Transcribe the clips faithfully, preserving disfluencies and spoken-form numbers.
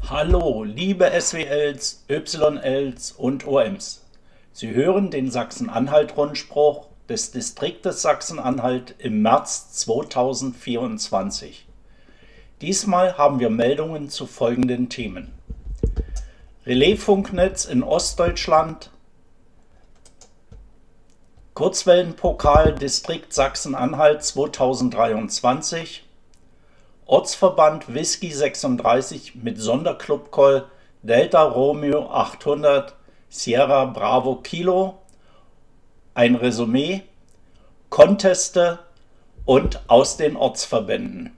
Hallo, liebe S W Ls, Y Ls und O Ms. Sie hören den Sachsen-Anhalt-Rundspruch des Distriktes Sachsen-Anhalt im März zweitausendvierundzwanzig. Diesmal haben wir Meldungen zu folgenden Themen: Relaisfunknetz in Ostdeutschland, Kurzwellenpokal Distrikt Sachsen-Anhalt zweitausenddreiundzwanzig, Ortsverband Whisky sechsunddreißig mit Sonderclub-Call Delta Romeo achthundert Sierra Bravo Kilo, ein Resümee, Conteste und aus den Ortsverbänden.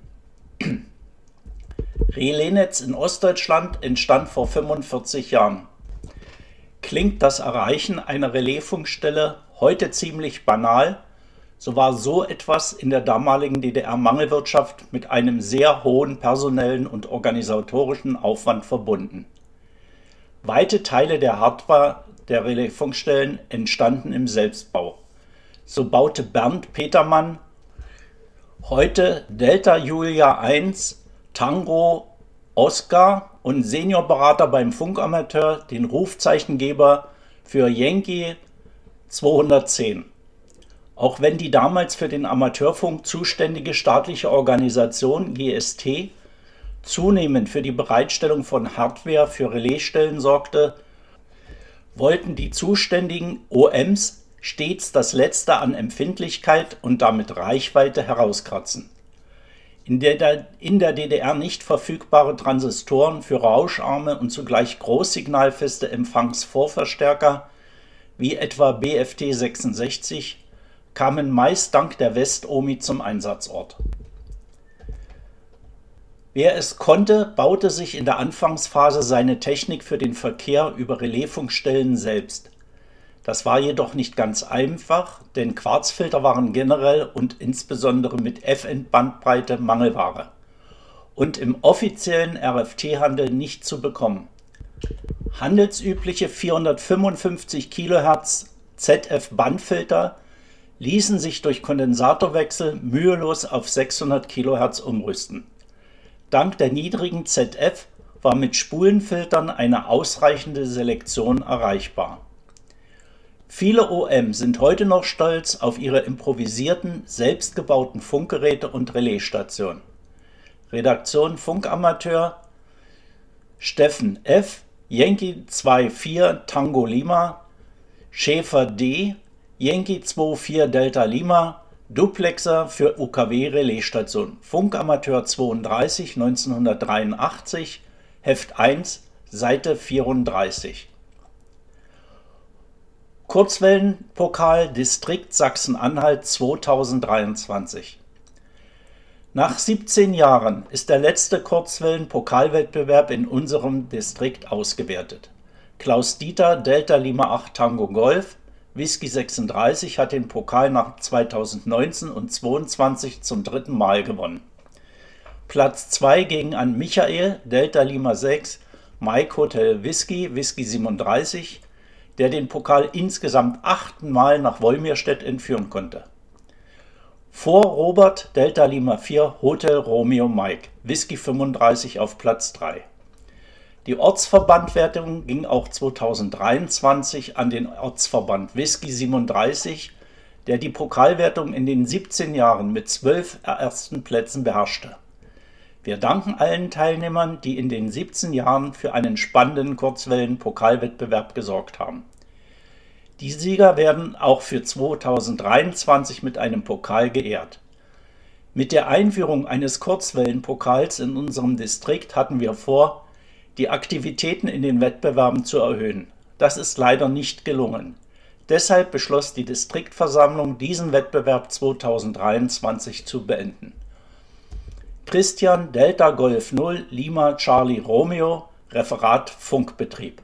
Relaisnetz in Ostdeutschland entstand vor fünfundvierzig Jahren. Klingt das Erreichen einer Relaisfunkstelle heute ziemlich banal, so war so etwas in der damaligen D D R-Mangelwirtschaft mit einem sehr hohen personellen und organisatorischen Aufwand verbunden. Weite Teile der Hardware der Relaisfunkstellen entstanden im Selbstbau. So baute Bernd Petermann, heute Delta Julia eins, Tango Oscar und Seniorberater beim Funkamateur, den Rufzeichengeber für Yankee zweihundertzehn. Auch wenn die damals für den Amateurfunk zuständige staatliche Organisation G S T zunehmend für die Bereitstellung von Hardware für Relaisstellen sorgte, wollten die zuständigen O Ms stets das Letzte an Empfindlichkeit und damit Reichweite herauskratzen. In der, in der D D R nicht verfügbare Transistoren für rauscharme und zugleich großsignalfeste Empfangsvorverstärker wie etwa B F T sechsundsechzig kamen meist dank der West-Omi zum Einsatzort. Wer es konnte, baute sich in der Anfangsphase seine Technik für den Verkehr über Relaisfunkstellen selbst. Das war jedoch nicht ganz einfach, denn Quarzfilter waren generell und insbesondere mit F-End-Bandbreite Mangelware und im offiziellen R F T-Handel nicht zu bekommen. Handelsübliche vierhundertfünfundfünfzig Kilohertz Z F-Bandfilter ließen sich durch Kondensatorwechsel mühelos auf sechshundert Kilohertz umrüsten. Dank der niedrigen Z F war mit Spulenfiltern eine ausreichende Selektion erreichbar. Viele O M sind heute noch stolz auf ihre improvisierten, selbstgebauten Funkgeräte und Relaisstationen. Redaktion Funkamateur: Steffen F., Yankee zwei vier Tango Lima, Schäfer D., Yankee zwei vier Delta Lima, Duplexer für U K W-Relaisstation, Funkamateur zweiunddreißig neunzehnhundertdreiundachtzig, Heft eins, Seite vierunddreißig. Kurzwellenpokal Distrikt Sachsen-Anhalt zweitausenddreiundzwanzig. Nach siebzehn Jahren ist der letzte Kurzwellenpokalwettbewerb in unserem Distrikt ausgewertet. Klaus Dieter, Delta Lima acht Tango Golf, Whisky sechsunddreißig hat den Pokal nach zweitausendneunzehn und zweitausendzweiundzwanzig zum dritten Mal gewonnen. Platz zwei ging an Michael, Delta Lima sechs, Mike Hotel Whisky, Whisky siebenunddreißig, der den Pokal insgesamt achtmal nach Wolmirstedt entführen konnte. Vor Robert, Delta Lima vier, Hotel Romeo Mike, Whisky fünfunddreißig auf Platz drei. Die Ortsverbandwertung ging auch zweitausenddreiundzwanzig an den Ortsverband Whisky siebenunddreißig, der die Pokalwertung in den siebzehn Jahren mit zwölf ersten Plätzen beherrschte. Wir danken allen Teilnehmern, die in den siebzehn Jahren für einen spannenden Kurzwellen-Pokalwettbewerb gesorgt haben. Die Sieger werden auch für zweitausenddreiundzwanzig mit einem Pokal geehrt. Mit der Einführung eines Kurzwellenpokals in unserem Distrikt hatten wir vor, die Aktivitäten in den Wettbewerben zu erhöhen. Das ist leider nicht gelungen. Deshalb beschloss die Distriktversammlung, diesen Wettbewerb zweitausenddreiundzwanzig zu beenden. Christian, Delta Golf null, Lima Charlie Romeo, Referat Funkbetrieb.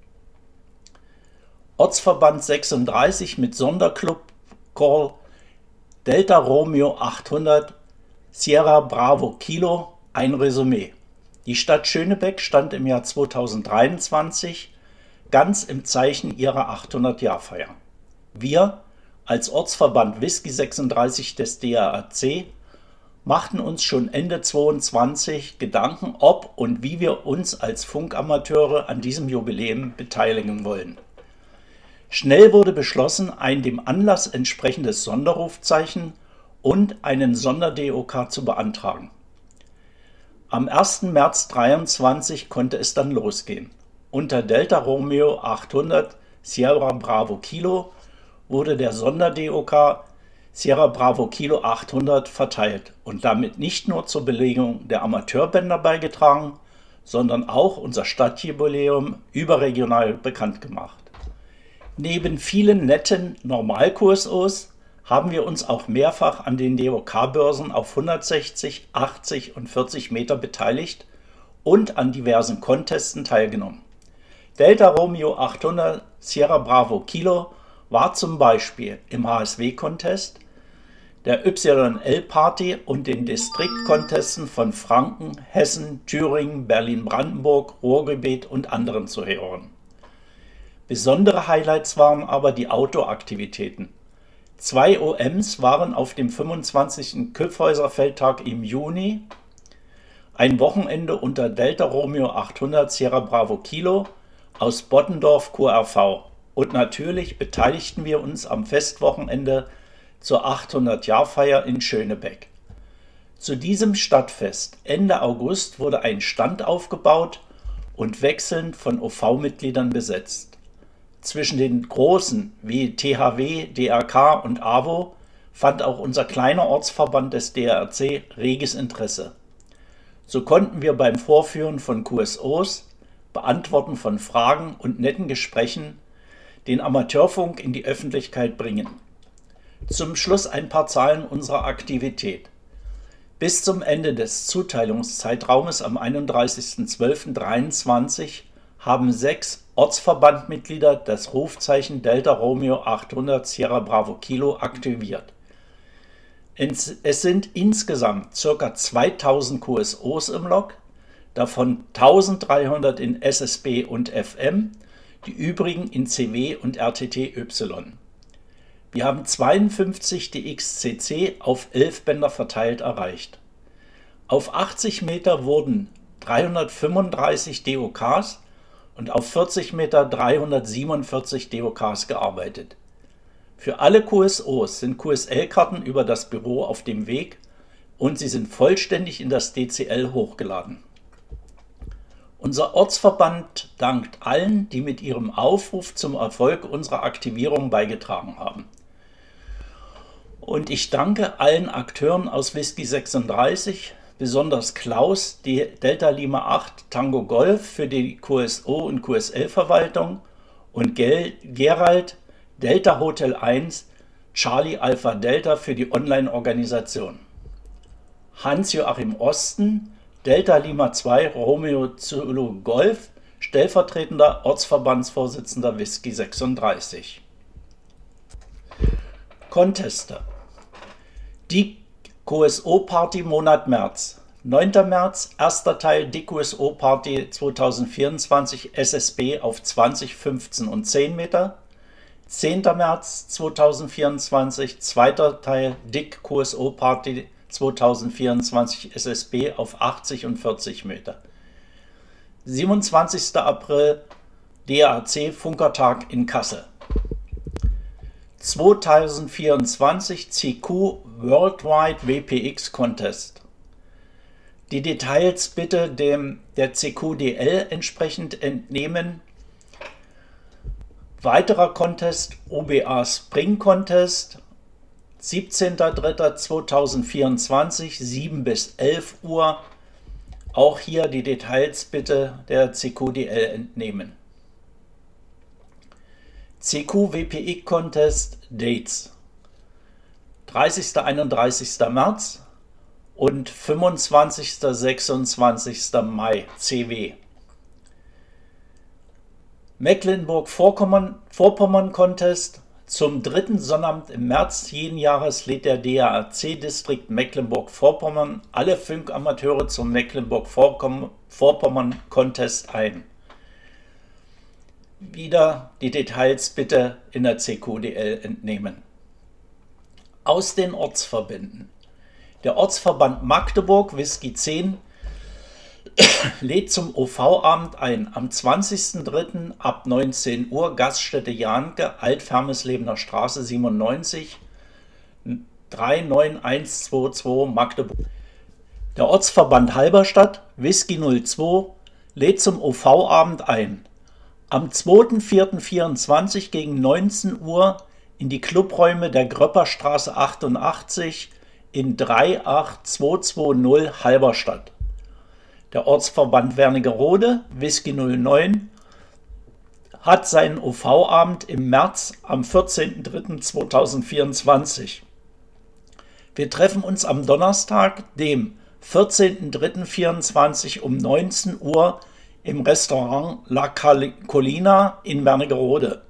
Ortsverband sechsunddreißig mit Sonderclub Call Delta Romeo achthundert Sierra Bravo Kilo, ein Resümee. Die Stadt Schönebeck stand im Jahr zweitausenddreiundzwanzig ganz im Zeichen ihrer achthundert-Jahr-Feier. Wir als Ortsverband Whisky sechsunddreißig des D R A C machten uns schon Ende zweiundzwanzig Gedanken, ob und wie wir uns als Funkamateure an diesem Jubiläum beteiligen wollen. Schnell wurde beschlossen, ein dem Anlass entsprechendes Sonderrufzeichen und einen Sonder-D O K zu beantragen. Am ersten März dreiundzwanzig konnte es dann losgehen. Unter Delta Romeo achthundert Sierra Bravo Kilo wurde der Sonder-D O K Sierra Bravo Kilo achthundert verteilt und damit nicht nur zur Belegung der Amateurbänder beigetragen, sondern auch unser Stadtjubiläum überregional bekannt gemacht. Neben vielen netten Normal-Q S Os haben wir uns auch mehrfach an den D O K-Börsen auf hundertsechzig, achtzig und vierzig Meter beteiligt und an diversen Contesten teilgenommen. Delta Romeo achthundert Sierra Bravo Kilo war zum Beispiel im H S W-Contest, der Y L-Party und den Distrikt-Contesten von Franken, Hessen, Thüringen, Berlin-Brandenburg, Ruhrgebiet und anderen zu hören. Besondere Highlights waren aber die Outdoor-Aktivitäten. Zwei O Ms waren auf dem fünfundzwanzigsten Kyffhäuser Feldtag im Juni, ein Wochenende unter Delta Romeo achthundert Sierra Bravo Kilo aus Bottendorf Q R V und natürlich beteiligten wir uns am Festwochenende zur achthundert-Jahr-Feier in Schönebeck. Zu diesem Stadtfest Ende August wurde ein Stand aufgebaut und wechselnd von O V-Mitgliedern besetzt. Zwischen den großen wie T H W, D R K und A W O fand auch unser kleiner Ortsverband des D R C reges Interesse. So konnten wir beim Vorführen von Q S Os, Beantworten von Fragen und netten Gesprächen den Amateurfunk in die Öffentlichkeit bringen. Zum Schluss ein paar Zahlen unserer Aktivität. Bis zum Ende des Zuteilungszeitraumes am einunddreißigsten zwölften dreiundzwanzig haben sechs Ortsverbandmitglieder das Rufzeichen Delta Romeo achthundert Sierra Bravo Kilo aktiviert. Es sind insgesamt ca. zweitausend Q S Os im Log, davon eintausenddreihundert in S S B und F M, die übrigen in C W und R T T Y. Wir haben zweiundfünfzig D X C C auf elf Bänder verteilt erreicht. Auf achtzig Meter wurden dreihundertfünfunddreißig D O Ks und auf vierzig Meter dreihundertsiebenundvierzig D O Ks gearbeitet. Für alle Q S Os sind Q S L-Karten über das Büro auf dem Weg und sie sind vollständig in das D C L hochgeladen. Unser Ortsverband dankt allen, die mit ihrem Aufruf zum Erfolg unserer Aktivierung beigetragen haben. Und ich danke allen Akteuren aus Whisky sechsunddreißig, besonders Klaus, die Delta Lima acht Tango Golf für die Q S O und Q S L-Verwaltung und Gel Gerald, Delta Hotel eins, Charlie Alpha Delta für die Online-Organisation. Hans-Joachim Osten, Delta Lima zwei Romeo Zulu Golf, stellvertretender Ortsverbandsvorsitzender Whisky sechsunddreißig. Conteste. Die Q S O-Party Monat März. neunter März, erster Teil D Q S O-Party zweitausendvierundzwanzig S S B auf zwanzig, fünfzehn und zehn Meter. zehnter März zweitausendvierundzwanzig, zweiter Teil D I C Q S O-Party zweitausendvierundzwanzig S S B auf achtzig und vierzig Meter. siebenundzwanzigster April D A C Funkertag in Kassel. zweitausendvierundzwanzig C Q Worldwide W P X Contest. Die Details bitte dem der C Q D L entsprechend entnehmen. Weiterer Contest O B A Spring Contest, siebzehnter dritter zweitausendvierundzwanzig, sieben bis elf Uhr. Auch hier die Details bitte der C Q D L entnehmen. C Q W P X Contest Dates dreißigster einunddreißigster März und fünfundzwanzigster sechsundzwanzigster Mai C W. Mecklenburg-Vorpommern Contest. Zum dritten Sonnabend im März jeden Jahres lädt der D A A C-Distrikt Mecklenburg-Vorpommern alle Funkamateure zum Mecklenburg-Vorpommern Contest ein. Wieder die Details bitte in der C Q D L entnehmen. Aus den Ortsverbänden. Der Ortsverband Magdeburg, Whisky zehn, lädt zum O V-Abend ein. Am zwanzigsten dritten ab neunzehn Uhr, Gaststätte Jahnke, Alt-Vermeslebener Straße siebenundneunzig, drei neun eins zwei zwei Magdeburg. Der Ortsverband Halberstadt, Whisky null zwei, lädt zum O V-Abend ein. Am zweiten vierten vierundzwanzig gegen neunzehn Uhr in die Clubräume der Gröpperstraße achtundachtzig in drei acht zwei zwei null Halberstadt. Der Ortsverband Wernigerode, Whisky null neun, hat seinen O V-Abend im März am vierzehnten dritten zweitausendvierundzwanzig. Wir treffen uns am Donnerstag, dem vierzehnten dritten vierundzwanzig um neunzehn Uhr im Restaurant La Colina in Wernigerode.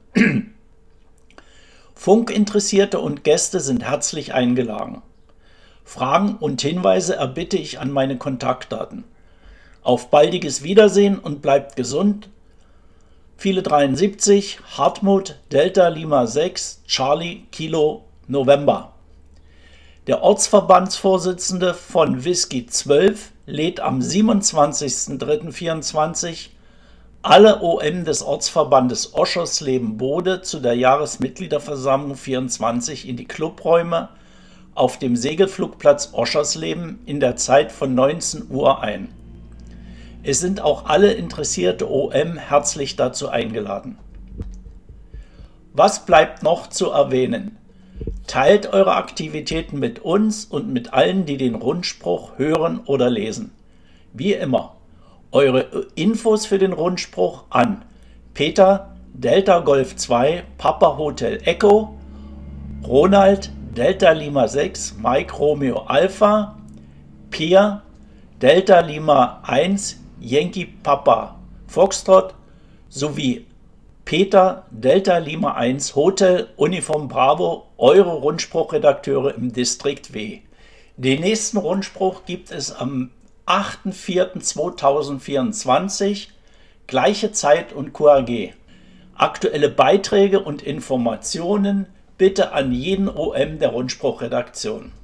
Funkinteressierte und Gäste sind herzlich eingeladen. Fragen und Hinweise erbitte ich an meine Kontaktdaten. Auf baldiges Wiedersehen und bleibt gesund. Viele dreiundsiebzig, Hartmut, Delta Lima sechs, Charlie, Kilo, November. Der Ortsverbandsvorsitzende von Whisky zwölf lädt am siebenundzwanzigsten dritten vierundzwanzig alle O M des Ortsverbandes Oschersleben-Bode zu der Jahresmitgliederversammlung vierundzwanzig in die Clubräume auf dem Segelflugplatz Oschersleben in der Zeit von neunzehn Uhr ein. Es sind auch alle interessierte O M herzlich dazu eingeladen. Was bleibt noch zu erwähnen? Teilt eure Aktivitäten mit uns und mit allen, die den Rundspruch hören oder lesen. Wie immer, eure Infos für den Rundspruch an Peter, Delta Golf zwei, Papa Hotel Echo, Ronald, Delta Lima sechs, Mike Romeo Alpha, Pia, Delta Lima eins, Yankee Papa Foxtrot sowie Peter, Delta Lima eins, Hotel Uniform Bravo, eure Rundspruchredakteure im Distrikt W. Den nächsten Rundspruch gibt es am achten vierten zweitausendvierundzwanzig, gleiche Zeit und Q A G. Aktuelle Beiträge und Informationen bitte an jeden O M der Rundspruchredaktion.